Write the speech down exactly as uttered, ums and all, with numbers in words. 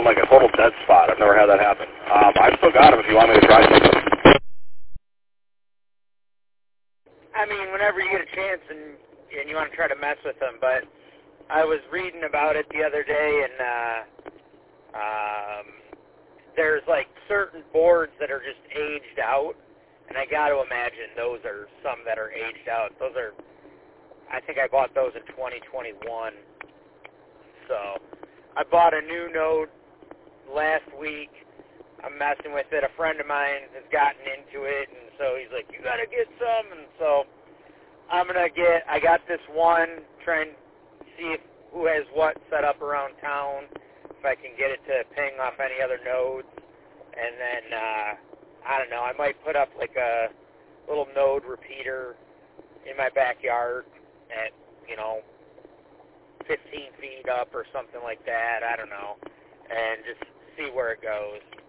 in like a total dead spot. I've never had that happen. Um, I've still got them if you want me to try something. I mean, whenever you get a chance and and you want to try to mess with them, but I was reading about it the other day, and uh, um, there's like certain boards that are just aged out, and I got to imagine those are some that are aged out. Those are, I think I bought those in twenty twenty-one. So I bought a new Node last week. I'm messing with it. A friend of mine has gotten into it, and so he's like, you got to get some. And so I'm going to get, I got this one, trying to see if, who has what set up around town, if I can get it to ping off any other nodes. And then, uh, I don't know, I might put up like a little node repeater in my backyard at, you know, fifteen feet up or something like that. I don't know. And just see where it goes.